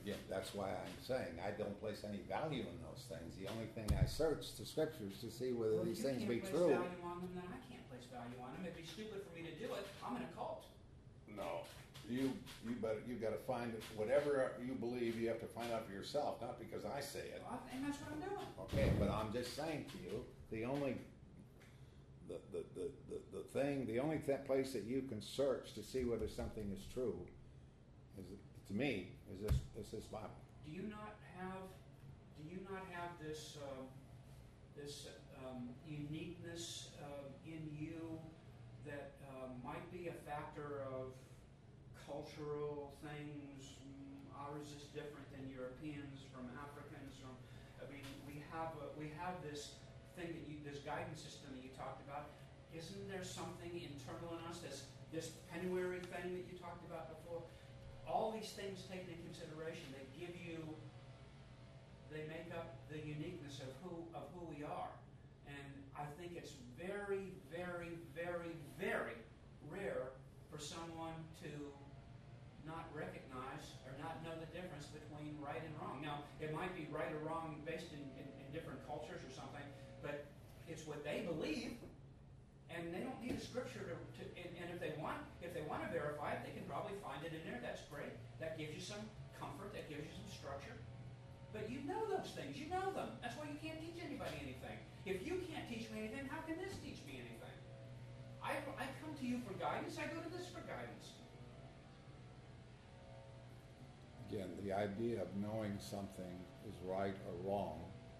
Again, that's why I'm saying I don't place any value in those things. The only thing I search the scriptures to see whether Well, if these you things can't be place true. value on them, then I can't place value on them. It'd be stupid for me to do it. I'm in a cult. No, you you better you got to find it. Whatever you believe, you have to find out for yourself, not because I say it. Well, and that's what I'm doing. Okay, but I'm just saying to you, the only the the the, the, the thing, the only th- place that you can search to see whether something is true is, to me, is this is this Bible. Do you not have? Do you not have this uh, this um, uniqueness uh, in you that uh, might be a factor of cultural things? Mm, Ours is different than Europeans, from Africans. From I mean, we have a, we have this thing that you this guidance system that you talked about. Isn't there something internal in us? This this penuary thing that you talked about before. All these things taken into consideration, they give you, they make up the uniqueness of who of who we are. And I think it's very, very, very, very rare for someone to not recognize or not know the difference between right and wrong. Now, it might be right or wrong based in, in, in different cultures or something, but it's what they believe. And they don't need a scripture to, to and, and if they want, if they want to verify it, they can probably find it in there. That's great. That gives you some comfort. That gives you some structure. But you know those things. You know them. That's why you can't teach anybody anything. If you can't teach me anything, how can this teach me anything? I, I come to you for guidance. I go to this for guidance. Again, the idea of knowing something is right or wrong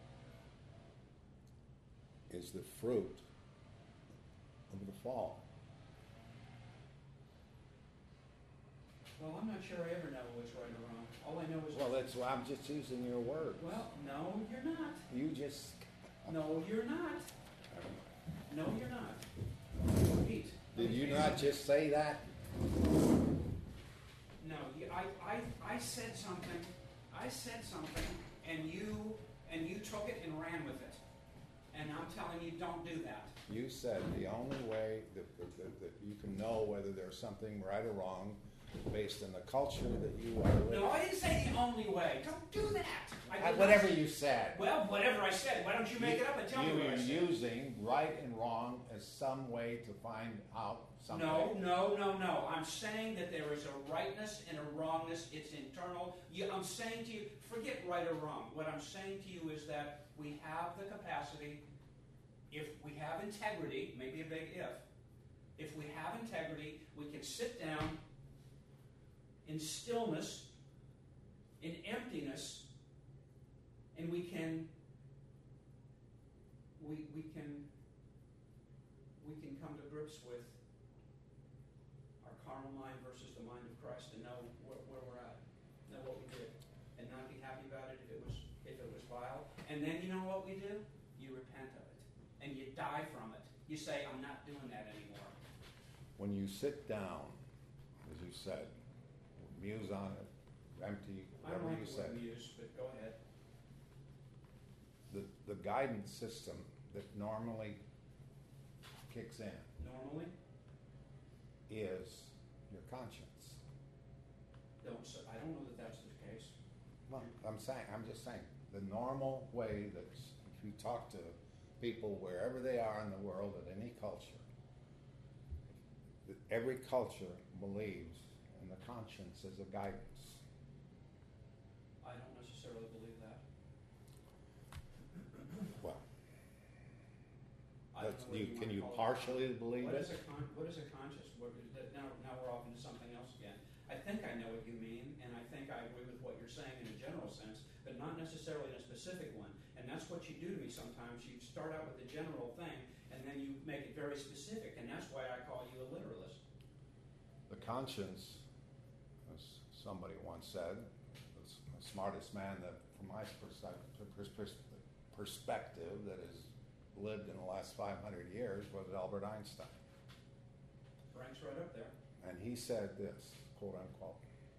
is the fruit of the fall. Well, I'm not sure I ever know what's right or wrong. All I know is... Well, that's why I'm just using your words. Well, no, you're not. You just... No, you're not. No, you're not. Pete. Did you not just say that? No, you, I, I, I said something. I said something, and you, and you took it and ran with it. And I'm telling you, don't do that. You said the only way that, that, that, that you can know whether there's something right or wrong based on the culture that you are living. No, I didn't say the only way. Don't do that. I Uh, did whatever not- you said. Well, whatever I said. Why don't you make it up and tell you me what are I said? using right and wrong as some way to find out something. No, no, no, no. I'm saying that there is a rightness and a wrongness. It's internal. You, I'm saying to you, forget right or wrong. What I'm saying to you is that we have the capacity, if we have integrity, maybe a big if, if we have integrity, we can sit down in stillness, in emptiness, and we can we, we can we can come to grips with our carnal mind versus the mind of Christ and know where, where we're at, know what we did, and not be happy about it if it was if it was vile. And then you know what we do? You repent of it. And you die from it. You say, I'm not doing that anymore. When you sit down, as you said, muse on it, empty, I don't whatever like you the said. word muse, but go ahead. The, the guidance system that normally kicks in Normally, is your conscience. don't say, I don't know that that's the case. Well, I'm saying, I'm just saying, the normal way that if you talk to people wherever they are in the world, at any culture, that every culture believes in the conscience as a guidance. I don't necessarily believe that. Well, I don't that's, know what you, you can wanna you call it. partially believe What it? is a con- what is a conscious? What is that? Now, now we're off into something else again. I think I know what you mean, and I think I agree with what you're saying in a general sense, but not necessarily in a specific one. And that's what you do to me sometimes. You start out with the general thing, and then you make it very specific, and that's why I call you a literalist. The conscience, as somebody once said, the smartest man that, from my perspective, perspective that has lived in the last five hundred years was Albert Einstein. Frank's right up there. And he said this, quote unquote,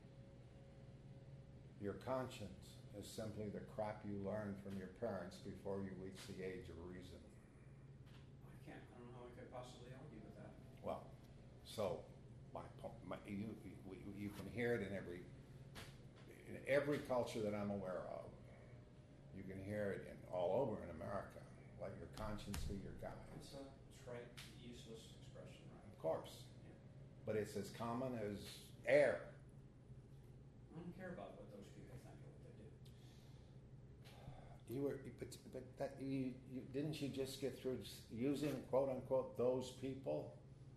your conscience is simply the crap you learned from your parents before you reach the age of reason. I can't. I don't know how I could possibly argue with that. Well, so my, po- my you, you you can hear it in every in every culture that I'm aware of. You can hear it in all over in America. Let your conscience be your guide. It's a trite, useless expression, right? Of course. Yeah. But it's as common as air. I don't care about what those people think or what they do. You were, but, but that you, you didn't you just get through using quote unquote those people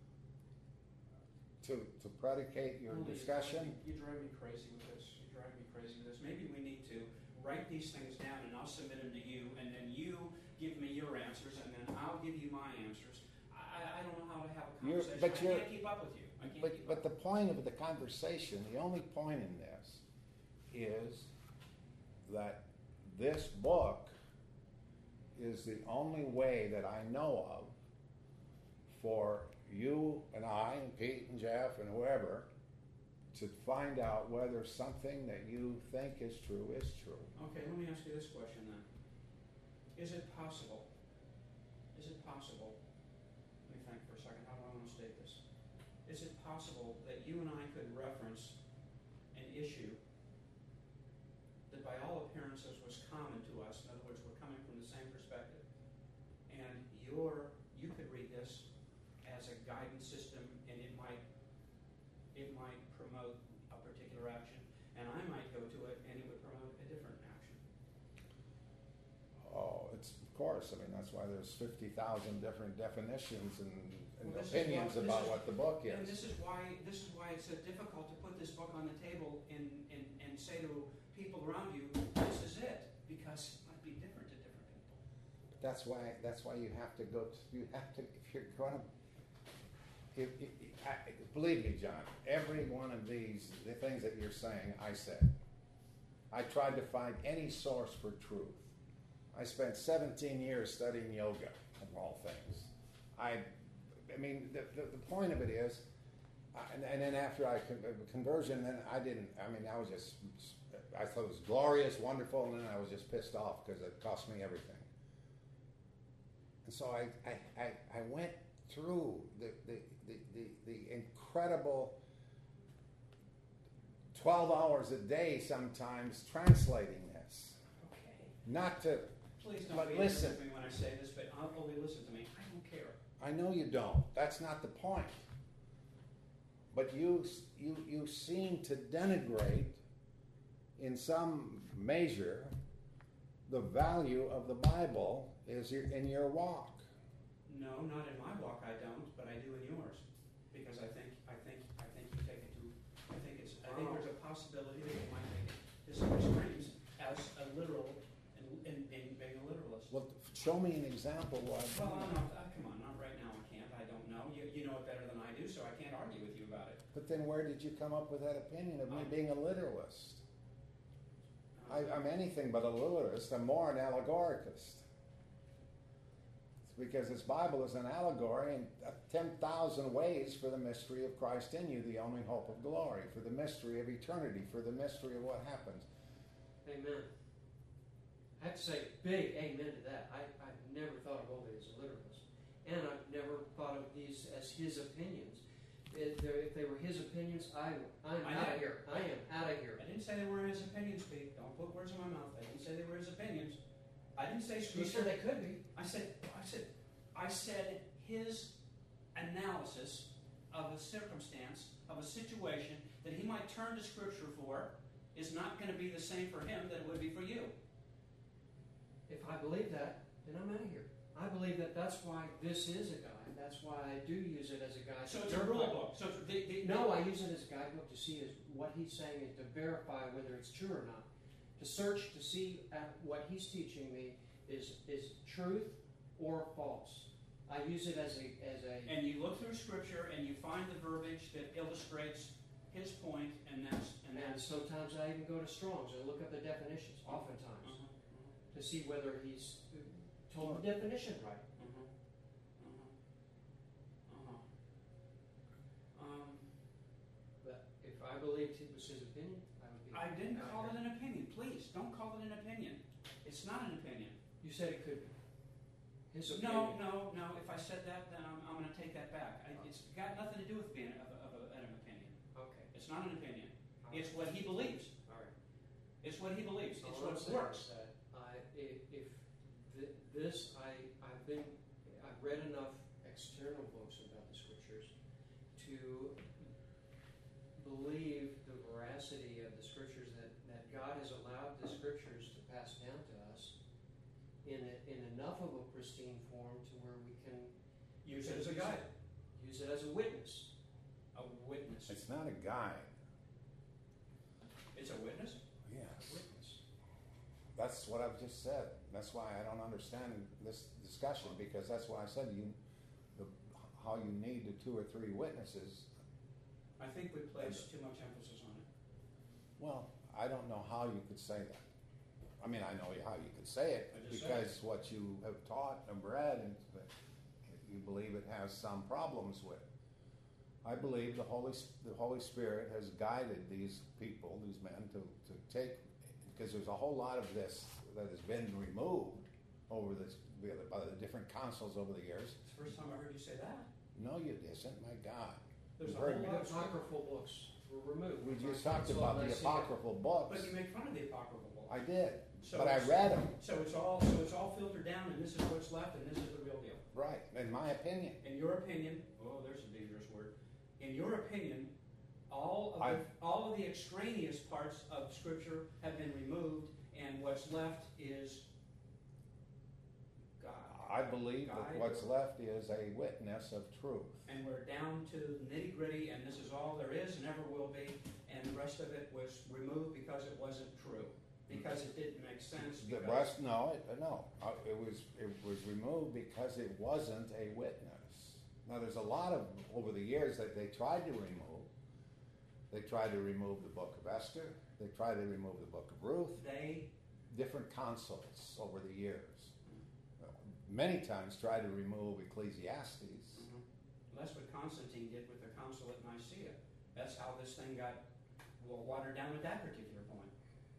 to to predicate your Only discussion? You drive, me, you drive me crazy with this. You drive me crazy with this. Maybe we need to write these things down and I'll submit them to you, and then you give me your answers, and then I'll give you my answers. I, I don't know how to have a You're- conversation. but I you're- can't keep up with you. I can't But keep but up. the point of the conversation, the only point in this, is that this book is the only way that I know of for you and I and Pete and Jeff and whoever to find out whether something that you think is true is true. Okay, let me ask you this question then. Is it possible, is it possible, let me think for a second, how do I want to state this? Is it possible that you and I could reference an issue that by all appearances was common to us, in other words, we're coming from the same perspective, and your, you could read this as a guidance system, and it might, it might promote a particular action, and I might go to it and it would promote a different action. Oh, it's of course. I mean, that's why there's fifty thousand different definitions and, and Well, this is opinions what- this about is- what the book And is. this is why this is why it's so difficult to put this book on the table and, and, and say to people around you, this is it, because it might be different to different people. That's why. That's why you have to go. To, you have to. If you're going to. If, if, I, believe me, John. Every one of these, the things that you're saying, I said. I tried to find any source for truth. I spent seventeen years studying yoga, of all things. I, I mean, the, the, the point of it is, uh, and, and then after I con- conversion, then I didn't. I mean, I was just. I thought it was glorious, wonderful, and then I was just pissed off because it cost me everything. And so I, I, I, I went through the, the, the, the, the incredible twelve hours a day sometimes translating this. Okay. Not to, Please don't But be listen. angry with me when I say this, but I'll only listen to me. I don't care. I know you don't. That's not the point. But you, you, you seem to denigrate in some measure the value of the Bible is your, in your walk. No, not in my walk I don't, but I do in yours. Because I think I think I think you take it to I think it's I think there's a possibility that you might take it to some extremes as a literal and, and, and being a literalist. Well, show me an example why. Well, I'm not, uh, come on, not right now. I can't. I don't know. You, you know it better than I do, so I can't argue with you about it. But then where did you come up with that opinion of me Um, being a literalist? I, Uh, I'm anything but a literalist. I'm more an allegoricist. It's because this Bible is an allegory in uh, ten thousand ways for the mystery of Christ in you, the only hope of glory, for the mystery of eternity, for the mystery of what happens. Amen. I have to say, big amen to that. I, I've never thought of Ovid as a literalist. And I've never thought of these as his opinions. If they're- if they were his opinions, I, I'm I out know. of here. I am out of here. I didn't say they were his opinions, Pete. Don't put words in my mouth. I didn't say they were his opinions. I didn't say You scripture. said they could be. I said, I said, I said his analysis of a circumstance, of a situation that he might turn to Scripture for, is not going to be the same for him that it would be for you. If I believe that, then I'm out of here. I believe that that's why this is a guide. That's why I do use it as a guide. So to it's a verify- rule book. So it's the, the, No, I use it as a guidebook to see is what he's saying and to verify whether it's true or not. To search to see at what he's teaching me is is truth or false. I use it as a as a and you look through Scripture and you find the verbiage that illustrates his point, and that's and and that's. sometimes I even go to Strong's and look up the definitions, oftentimes, Uh-huh, uh-huh, to see whether he's told the definition right. uh-huh, uh-huh, uh-huh. Um, But if I believed it was his opinion, I would be. I didn't out call here. it an opinion. Please don't call it an opinion. It's not an opinion. You said it could be. His No, opinion. no, no. If I said that, then I'm, I'm going to take that back. I, it's got nothing to do with being of, of, of an opinion. Okay. It's not an opinion. All It's right. what he believes. All right. It's what he believes. It's All I'm what saying works. is that I, if, if th- this, I, I've been, I've read enough external books about the scriptures to believe the veracity of the scriptures, that, that God has allowed the scriptures to pass down to us in a, in enough of a pristine form to where we can Use it as a guide, use it as a witness. a witness. It's not a guide. It's a witness? Yes. Witness. That's what I've just said. That's why I don't understand this discussion, because that's why I said you, the, how you need the two or three witnesses. I think we place too much emphasis on it. Well, I don't know how you could say that. I mean, I know how you could say it, I just said because what you have taught and read, and you believe it has some problems with. I believe the Holy the Holy Spirit has guided these people, these men, to, to take, because there's a whole lot of this that has been removed over this by the different councils over the years. It's the first time I heard you say that. No, you isn't. My God. There's a You've heard whole me. lot The of apocryphal books were removed. We just From talked Council about of the Nicaea. apocryphal books. But you make fun of the apocryphal book. I did, So but I it's- read them. So it's all so it's all filtered down, and this is what's left, and this is the real deal. Right, in my opinion. In your opinion, oh, there's a dangerous word. In your opinion, all of the, I've- all of the extraneous parts of Scripture have been removed, and what's left is God. I believe that Guide. what's left is a witness of truth. And we're down to nitty gritty, and this is all there is and ever will be, and the rest of it was removed because it wasn't true, because it didn't make sense. The because- rest, no, it, no, Uh, it was it was removed because it wasn't a witness. Now, there's a lot of over the years that they tried to remove. They tried to remove the Book of Esther. They tried to remove the Book of Ruth. They Different councils over the years, many times tried to remove Ecclesiastes. Mhm. Well, that's what Constantine did with the council at Nicaea. That's how this thing got well, watered down at that particular point.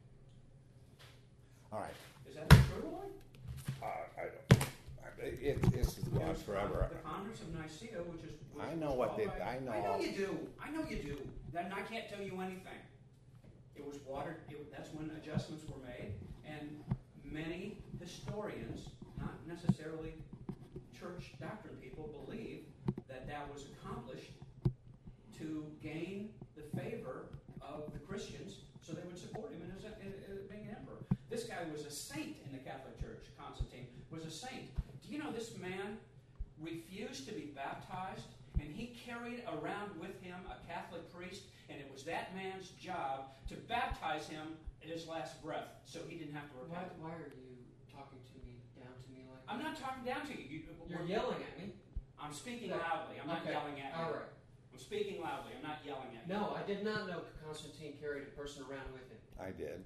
All right, Is that true, Lloyd? uh, I don't. I- It, it's It gone was forever. The Congress of Nicaea, which is. was- I know was what called they- by- I know I know all- you do. I know you do. Then I can't tell you anything. It was watered. It, that's when adjustments were made, and many historians, not necessarily church doctrine people, believe that that was accomplished to gain the favor of the Christians, so they would support him as, a, as being an emperor. This guy was a saint in the Catholic Church. Constantine was a saint. Do you know this man refused to be baptized, and he carried around with him a Catholic priest, and it was that man's job to baptize him at his last breath, so he didn't have to Why, repent. why are you talking to me, down to me like I'm that? not talking down to you. you You're we're- yelling at me. I'm speaking loudly. I'm not Okay, yelling at you. all right. I'm speaking loudly. I'm not yelling at you. No, I did not know Constantine carried a person around with him. I did.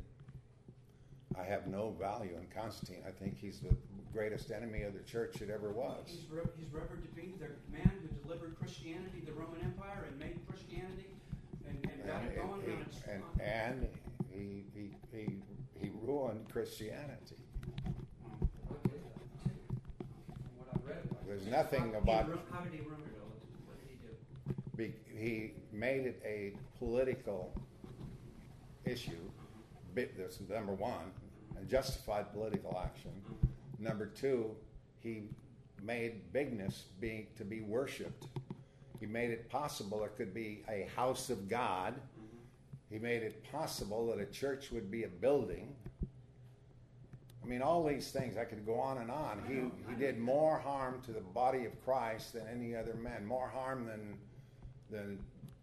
I have no value in Constantine. I think he's the greatest enemy of the church that ever was. He's, re- he's revered to be the man who delivered Christianity, the Roman Empire, and made Christianity and, and got And, it going. he, on its and, on- and he, he, he, he ruined Christianity. I believe that too. From what I've read about it. There's nothing He about. ru- how did he ruin it, Ola? What did he do? Be, he made it a political issue. Bit- That's number one, and justified political action. Number two, he made bigness being to be worshipped. He made it possible there could be a house of God. He made it possible that a church would be a building. I mean, all these things, I could go on and on. He, he did more harm to the body of Christ than any other man, more harm than, than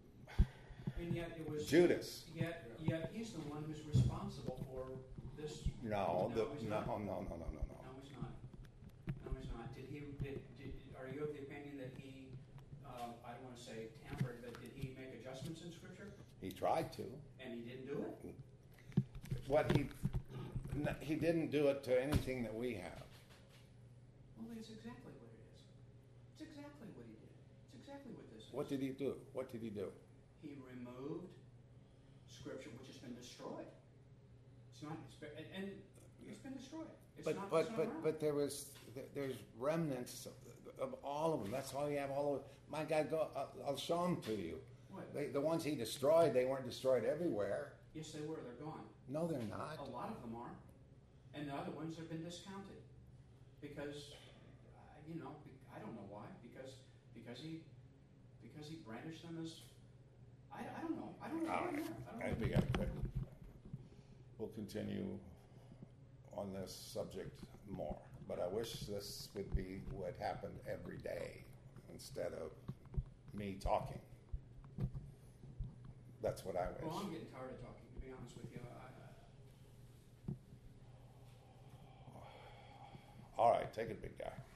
And yet it was Judas. Yet, yet he's the one who's responsible for this. No, the, he's no, not. no, no, no, no, no. No, he's not. No, he's not. Did he? Did, did, are you of the opinion that he? Uh, I don't want to say tampered, but did he make adjustments in Scripture? He tried to. And he didn't do it. What he n- he didn't do it to anything that we have. Well, that's exactly what it is. It's exactly what he did. It's exactly what this is. What did he do? What did he do? He removed Scripture, which has been destroyed. It's not. It's been, and, and it's been destroyed. It's But not. but it's not but around. but there was there- there's remnants of, of all of them. That's why you have all of. My God, go. I'll, I'll show them to you. What? They, the ones he destroyed, they weren't destroyed everywhere. Yes, they were. They're gone. No, they're not. A lot of them are, and the other ones have been discounted because, uh, you know, be- I don't know why. Because because he because he brandished them as I, I don't know. I don't know. I don't know. I don't I know. think I could. We'll continue on this subject more, but I wish this would be what happened every day instead of me talking. That's what I wish. Well, I'm getting tired of talking. To be honest with you, I, All right, take it, big guy.